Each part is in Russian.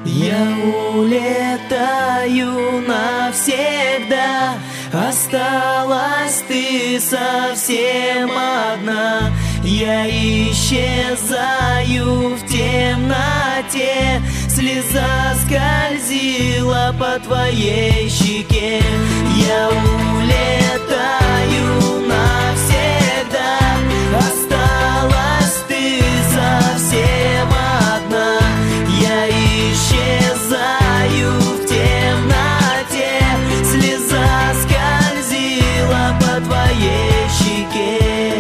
Я улетаю навсегда, осталась ты совсем одна. Я исчезаю в темноте, слеза скользила по твоей щеке. Я улетаю навсегда, осталась ты совсем одна. Я исчезаю в темноте, слеза скользила по твоей щеке.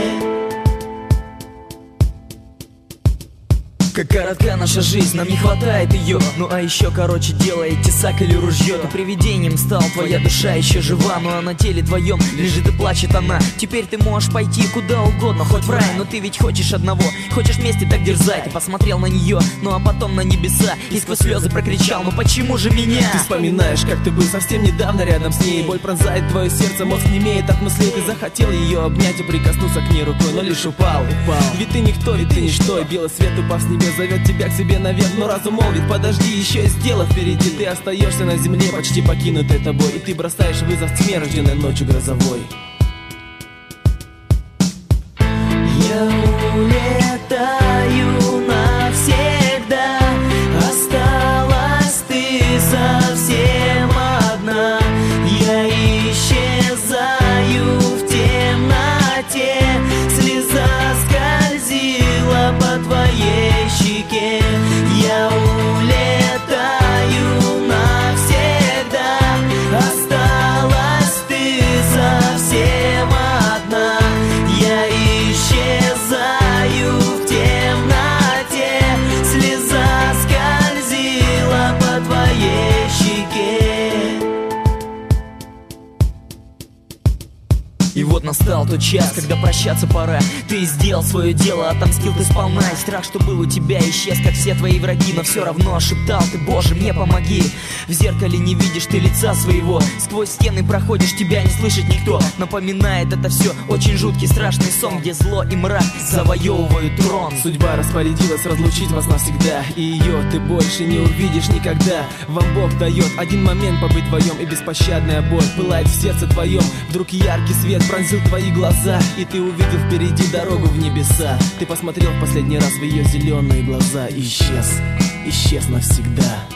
Как коротка наша жизнь, нам не хватает ее. Ну а еще короче делает тесак или ружье. Ты привидением стал, твоя душа еще жива, но на теле твоем лежит и плачет она. Теперь ты можешь пойти куда угодно, хоть в рай, но ты ведь хочешь одного, хочешь вместе так дерзать. Ты посмотрел на нее, ну а потом на небеса, и сквозь слезы прокричал: ну почему же меня? Ты вспоминаешь, как ты был совсем недавно рядом с ней. Боль пронзает твое сердце, мозг не имеет от мыслей. Ты захотел ее обнять и прикоснуться к ней рукой, но лишь упал. Ведь ты никто, ведь ты ничто, и белый свет, упав с небес, зовет тебя к себе наверх, но разум молвит: подожди, еще есть дело впереди. Ты остаешься на земле, почти покинутой тобой, и ты бросаешь вызов тьме, рожденной ночью грозовой. Я улетаю навсегда, осталась ты совсем одна. Я исчезаю в темноте, слеза скользила по твоей щеке. Я улетаю навсегда, осталась ты совсем одна. Я исчезаю в темноте, слеза скользила по твоей щеке. И вот настал тот час, когда прощаться пора. Ты сделал свое дело, отомстил ты сполна. И страх, что был у тебя, исчез, как все твои враги. Но все равно шептал ты: Боже, мне помоги. В зеркале не видишь ты лица своего, сквозь стены проходишь, тебя не слышит никто. Напоминает это все очень жуткий страшный сон, где зло и мрак завоевывают трон. Судьба распорядилась разлучить вас навсегда, и ее ты больше не увидишь никогда. Вам Бог дает один момент побыть вдвоем, и беспощадная боль пылает в сердце твоем. Вдруг яркий свет пронзил твои глаза, и ты увидел впереди дорогу в небеса. Ты посмотрел в последний раз в ее зеленые глаза и исчез навсегда.